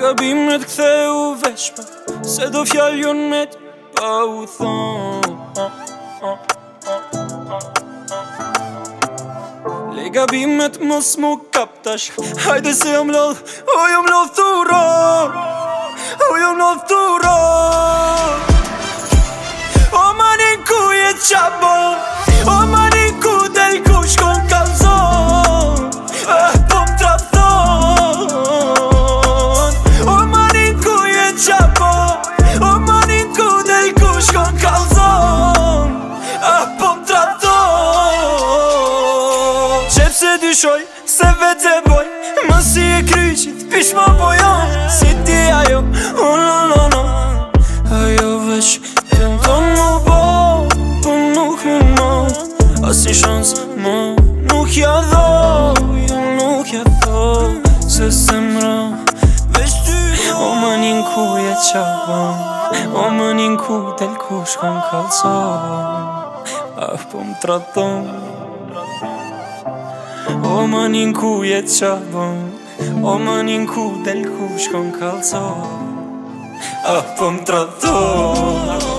gabimet ktheu veçpa, se do fjall jon me t'pa u thon. Le gabimet mos mu kap tash, hajde se jom lodh, o jom lodh thuro, o jom lodh thuro. O manin ku je qabon, o manin ku del ku shkon kalzon, po m'trathon. O manin ku je qabon, o manin ku del ku shkon kalzon, po m'trathon. Qep se dyshoj, se vete boj, më si e kryqit, pish ma bojon. Si ti ajo, ajo veç tenton mu bo, po nuk mënon. As një shans më nuk ja nuk ja tho, se semra veç ty do. O manin ku je qabon, o manin ku del ku shkon kalzon, po m'trathon. O manin ku je qabon, o manin ku del ku shkon kalzon, po m'trathon.